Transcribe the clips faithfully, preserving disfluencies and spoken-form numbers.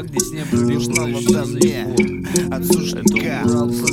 где с неба нужна вода мне от сушняка.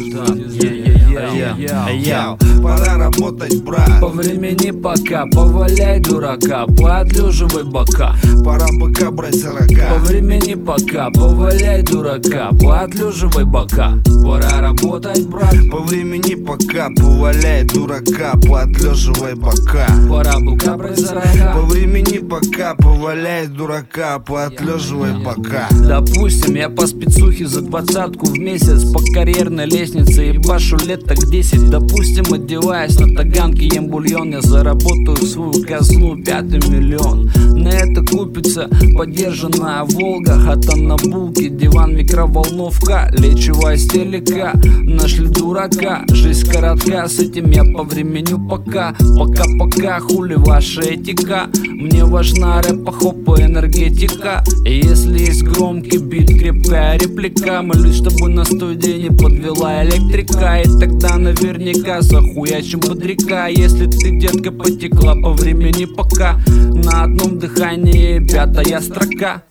Пора работать, брат. По времени пока, поваляй дурака, поотлеживай бока. Пора быка брать за рога. По времени пока, поваляй дурака, поотлеживай бока. Пора работать, брат. По времени пока, поваляй дурака, поотлеживай бока. Пора быка брать за рога. По времени пока, поваляй дурака, поотлеживай бока. Допустим, я по спецухе за двадцатку в месяц, по карьерной лестнице ебашу лет так десять. Допустим, одеваясь на таганке, ем бульон, я заработаю свою казну пятый миллион. На это купится подержанная Волга, хата на булке, диван, микроволновка, лечевая стелека. Нашли дурака, жизнь коротка, с этим я по времени пока. Пока-пока, хули ваша этика, мне важна рэпа, хопа, энергетика. И если есть громкий бит, крепкая реплика, молюсь, чтобы на студии не подвела электрика. И тогда наверняка захуячим бодряка. Если ты, детка, потекла по времени пока, на одном дыхании пятая строка.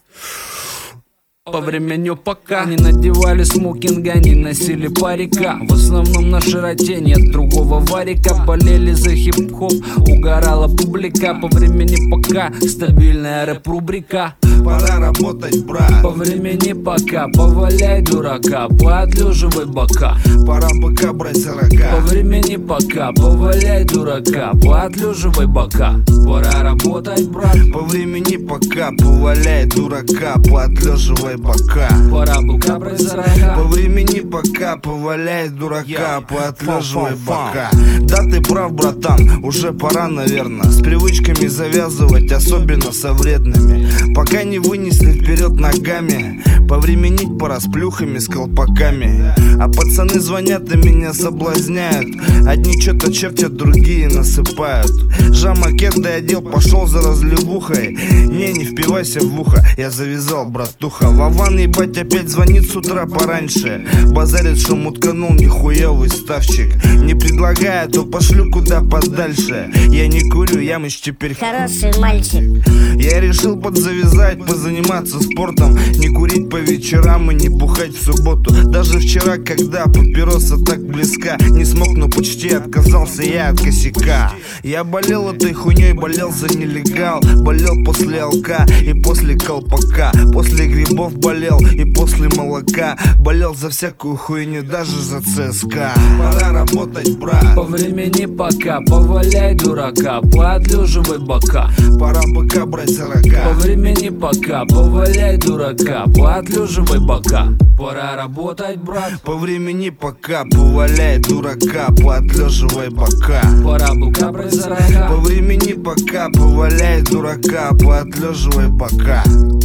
По времени пока не надевали смокинга, не носили парика. В основном на широте нет другого варика. Болели за хип-хоп, угорала публика. По времени пока стабильная рэп-рубрика. Пора работать, брат. По времени пока, поваляй дурака, поотлеживай бока. Пора быка брать за По рога. времени пока, поваляй дурака, поотлеживай бока. Пора работать, брат. По времени пока, поваляй дурака, поотлеживай бока. Пора быка брать за рога. По времени пока, поваляй дурака, поотлеживай бока. Да, ты прав, братан, уже пора, наверное, с привычками завязывать, особенно со вредными. Пока не вынесли вперед ногами, повременить пора с плюхами, с колпаками. А пацаны звонят и меня соблазняют. Одни что-то чертят, другие насыпают. Жамакет одел, пошел за разливухой. Не, не впивайся в ухо, я завязал, братуха. Вован, ебать, опять звонит с утра пораньше. Базарит, что мутканул нихуевый ставчик. Не предлагая, то пошлю куда подальше. Я не курю, я мыч теперь хороший мальчик. Я решил подзавязать, позаниматься спортом, не курить по вечерам и не бухать в субботу. Даже вчера, когда папироса так близка, не смог, но почти отказался я от косяка. Я болел этой хуйней, болел за нелегал. Болел после алка и после колпака. После грибов болел и после молока. Болел за всякую хуйню, даже за ЦСКА. Пора работать, брат. По времени пока, поваляй дурака, поотлеживай бока. Пора быка брать за По рога. времени пока, поваляй дурака, поотлеживай бока. Пора работать, брат. По времени пока, поваляй дурака, поотлеживай бока. Пора быка брать за По рога. времени пока, поваляй дурака, поотлеживай бока.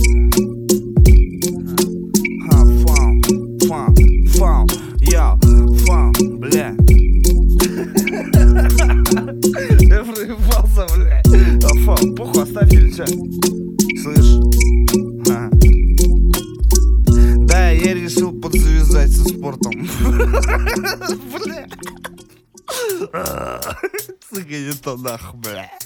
Ха, фам, фам, фам, я, фам, бля. Я проебался, бля. А фам, похуй, оставь или чё? Слышь? Ха. Да, я решил подзавязать со спортом. Бля. Сука, не то нахуй, бля.